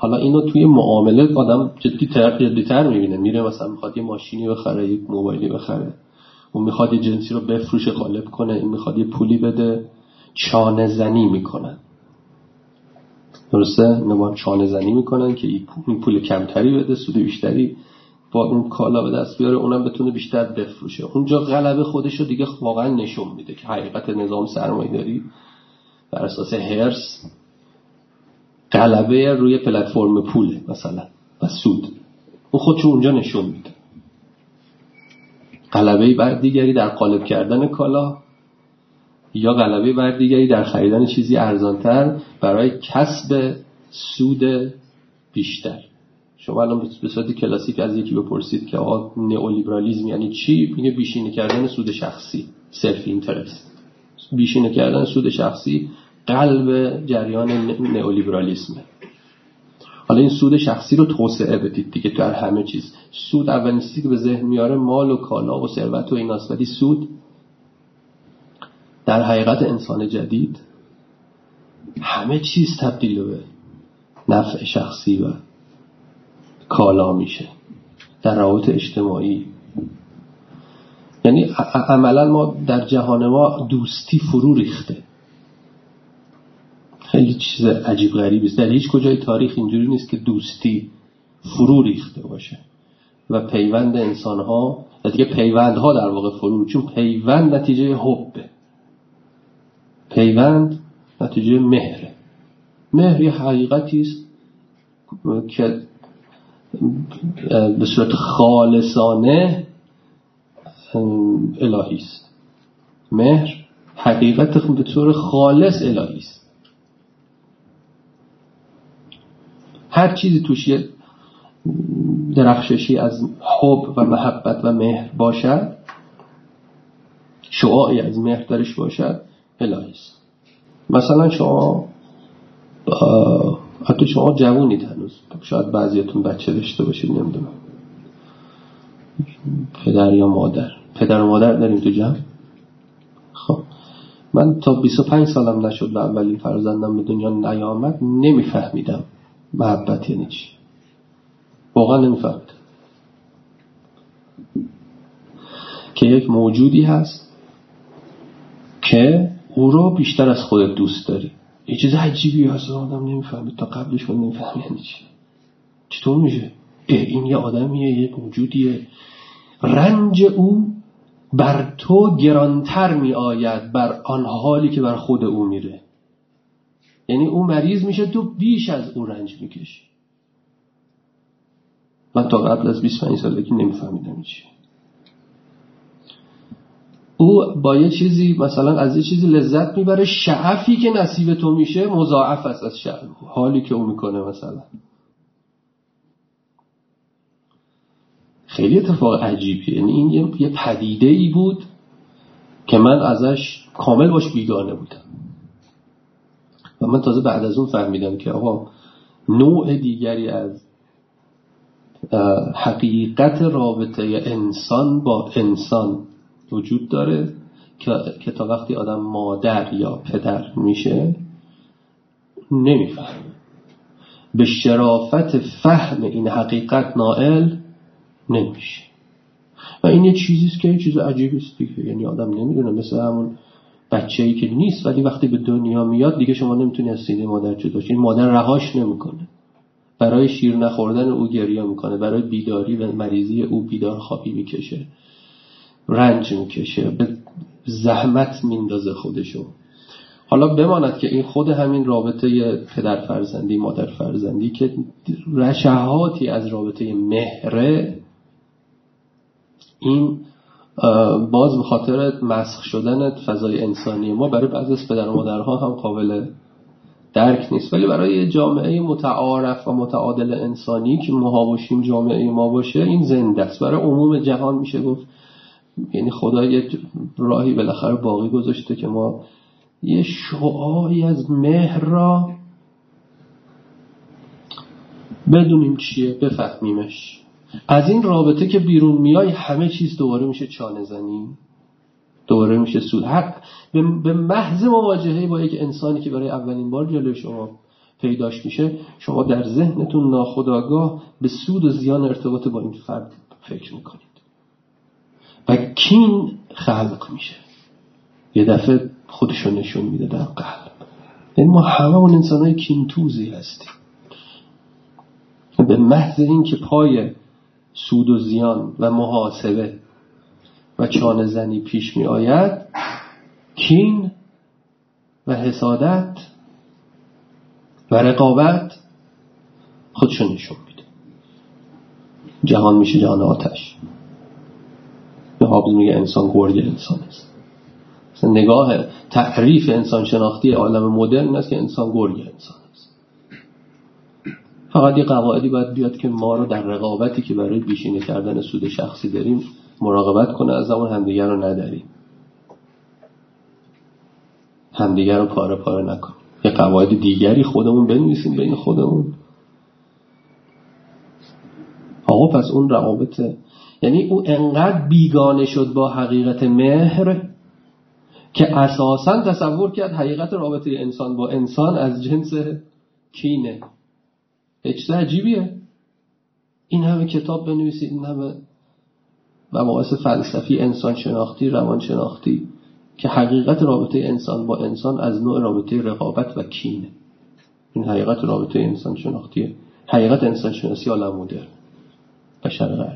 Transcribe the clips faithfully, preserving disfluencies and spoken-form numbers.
حالا اینو توی معامله آدم جدی تر جدی تر میبینه، میره مثلا میخواد یه ماشینی بخره، یک موبایلی بخره، اون میخواد یه جنسی رو بفروشه قالب کنه، این میخواد یه پولی بده، چانه زنی میکنن. درسته؟ نمام چانه زنی میکنن که این پول کمتری بده، سود بیشتری با اون کالا به دست بیاره، اونم بتونه بیشتر بفروشه. اونجا غلبه خودش رو دیگه واقعا نشون میده که حقیقت نظام سرمایه‌داری بر اساس هرس غلبه روی پلتفرم پوله مثلا و سود، اون خودشو اونجا نشون میده. غلبه بر دیگری در قالب کردن کالا یا غلبه بر دیگری در خریدن چیزی ارزانتر برای کسب سود بیشتر. شما الان به صورت کلاسیک از یکی بپرسید که آقا نئولیبرالیسم یعنی چی؟ میگه بیشینه کردن سود شخصی، سلف اینترست. بیشینه کردن سود شخصی قلب جریان نئولیبرالیسمه. حالا این سود شخصی رو توسعه بدید دیگه تو همه چیز. سود اولین چیزی که به ذهن میاره مال و کالا و ثروت و ایناست، ولی سود در حقیقت انسان جدید همه چیز تبدیل به نفع شخصی و کالا میشه در روابط اجتماعی. یعنی عملا ما در جهان ما دوستی فرو ریخته. خیلی چیز عجیب غریبی است. در هیچ کجای تاریخ اینجوری نیست که دوستی فرو ریخته باشه و پیوند انسان‌ها و دیگه پیوندها در واقع فرو، چون پیوند نتیجه حبه، پیوند نتیجه مهره. مهر یه حقیقتی است که به صورت خالصانه الهی است. مهر حقیقت به طور خالص الهی است. هر چیزی توش یه درخششی از حب و محبت و مهر باشد، شعاعی از مهر درش باشد، الهی است. مثلا شما حتی شما جوونید هنوز، شاید بعضیاتون بچه داشته باشید، نمیدونم، پدر یا مادر، پدر و مادر داریم تو جمع. خب من تا بیست و پنج سالم نشد و اولین فرزندم به دنیا نیامد نمیفهمیدم محبت یعنی چی، واقعا نمیفهمیدم که یک موجودی هست که او رو بیشتر از خودت دوست داری. یه چیز عجیبی هست آدم نمیفهمید، تا قبلش من نمیفهمید یعنی چی. چطور میشه؟ این یه آدمیه، یه موجودیه، رنج او بر تو گرانتر می آید بر آن حالی که بر خود او میره. یعنی او مریض میشه، تو بیش از او رنج میکشی. من تا قبل از بیست و پنج سالگی نمیفهمیدم چی. او با یه چیزی مثلا از یه چیزی لذت میبره، شعفی که نصیب تو میشه مضاعف است از شعف حالی که او میکنه. مثلا خیلی اتفاق عجیبیه. یعنی این یه, یه پدیده ای بود که من ازش کامل باش بیگانه بودم و من تازه بعد از اون فهمیدم که آقا نوع دیگری از حقیقت رابطه انسان با انسان وجود داره که تا وقتی آدم مادر یا پدر میشه نمیفهمه، به شرافت فهم این حقیقت نائل نمیشه. و این یه چیزیست که یه چیز عجیبی است دیگه. یعنی آدم نمیدونه، مثل همون بچه‌ای که نیست ولی وقتی به دنیا میاد دیگه شما نمیتونی از سینه مادر جدا شی. این مادر رهاش نمیکنه، برای شیر نخوردن او گریه میکنه، برای بیداری و مریضی او بیدار خوابی میکشه، رنج میکشه، به زحمت میندازه خودشو. حالا بماند که این خود همین رابطه پدر فرزندی مادر فرزندی که رشحاتی از رابطه مهره، این باز به خاطر مسخ شدن فضای انسانی ما برای بعضی از پدر و مادرها هم قابل درک نیست، ولی برای جامعه متعارف و متعادل انسانی که ما باشیم، جامعه ما باشه، این زنده است. برای عموم جهان میشه گفت یعنی خدا یه راهی بالاخره باقی گذاشته که ما یه شعاعی از مهر را بدونیم چیه، بفهمیمش. از این رابطه که بیرون میای همه چیز دوباره میشه چانه زنی، دوباره میشه سود. حق به محض مواجهه با یک انسانی که برای اولین بار جلوی شما پیداش میشه، شما در ذهنتون ناخودآگاه به سود و زیان ارتباط با این فرد فکر میکنید و کین خلق میشه، یه دفعه خودشو نشون میده در قلب. یعنی ما همه اون انسانای کین توزی هستیم. به محض این که پای سود و زیان و محاسبه و چانه زنی پیش می آید، کین و حسادت و رقابت خودشون نشون میده. جهان میشه جهان آتش. به هابز میگه انسان گرگ انسان است. نگاه تعریف انسان شناختی عالم مدرن این است که انسان گرگ انسان است. فقط یه قواعدی باید بیاد که ما رو در رقابتی که برای بیشینه کردن سود شخصی داریم مراقبت کنه، از اون همدیگر رو نداریم، همدیگر رو پاره پاره نکنیم. یه قواعد دیگری خودمون بنویسیم بین خودمون. آقا پس اون روابط، یعنی اون انقدر بیگانه شد با حقیقت مهر که اساساً تصور کرد حقیقت رابطه انسان با انسان از جنس کینه. چیز عجیبیه. این همه کتاب بنویسید، این همه مباحث فلسفی، انسان شناختی، روان شناختی، که حقیقت رابطه انسان با انسان از نوع رابطه رقابت و کینه. این حقیقت رابطه انسان شناختیه، حقیقت انسان شناسی عالم مدرن بشر غربی.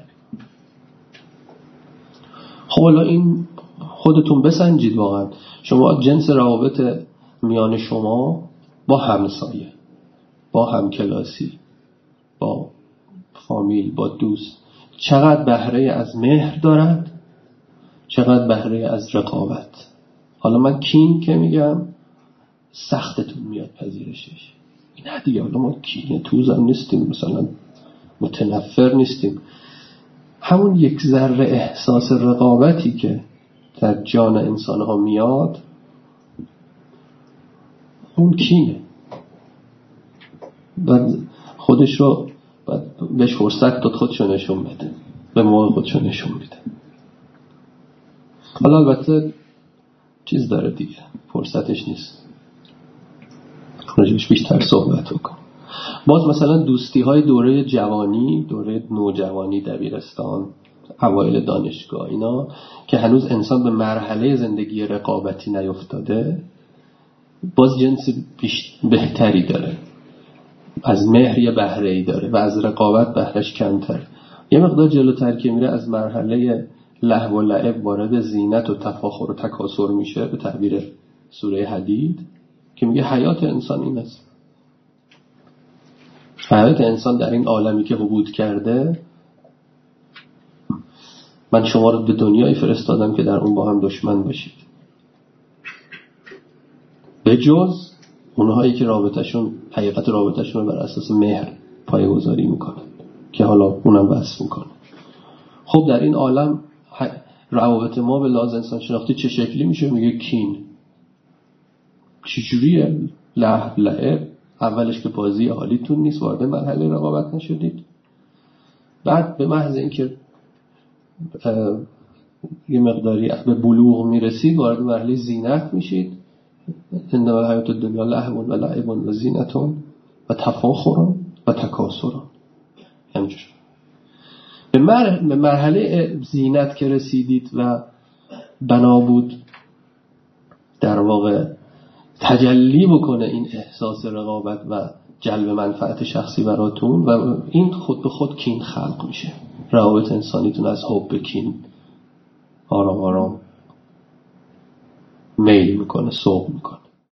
خب حالا این خودتون بسنجید. واقعا شما جنس روابط میان شما با همسایه، با همکلاسی، با فامیل، با دوست، چقدر بهره از مهر دارد، چقدر بهره از رقابت. حالا من کین که میگم سختتون میاد پذیرشش. نه دیگه، حالا ما کینه توزم نیستیم، مثلا متنفر نیستیم. همون یک ذره احساس رقابتی که در جان انسان ها میاد، اون کینه. بعد خودش رو بعد بهش فرصت داد خودشو نشون بده، به موقع خودشو نشون بده. حالا البته چیز داره دیگه، فرصتش نیست راجبش بیشتر صحبت بکن. باز مثلا دوستی های دوره جوانی، دوره نوجوانی، دبیرستان، اوایل دانشگاه، اینا که هنوز انسان به مرحله زندگی رقابتی نیفتاده، باز جنس بهتری داره، از مهر یه بهره‌ای داره و از رقابت بهرهش کمتر. یه مقدار جلوتر که میره از مرحله لهو و لعب وارد زینت و تفاخر و تکاسر میشه، به تعبیر سوره حدید که میگه حیات انسان این است. حیات انسان در این عالمی که حبود کرده، من شما رو به دنیایی فرستادم که در اون با هم دشمن باشید، به جز اونهایی که رابطهشون، حقیقت رابطهشون رو بر اساس مهر پایه‌گذاری میکنن که حالا اونم وصف میکنه. خب در این عالم روابط ما به لحاظ انسان شناختی چه شکلی میشه؟ میگه کین. چجوریه؟ لهو لعب. اولش که بازی حالیتون نیست، وارد مرحله رقابت نشدید. بعد به محض اینکه یه مقداری به بلوغ میرسید، وارد مرحله زینت میشید. انما حیات الدنیا لهو و لعب و زینت و تفاخر و تکاسر. همینجور به مرحله زینت که رسیدید و بنا بود در واقع تجلی بکنه این احساس رقابت و جلب منفعت شخصی براتون، و این خود به خود کین خلق میشه. روابط انسانیتون از حب به کین آرام آرام میل میکنه، سوق میکنه.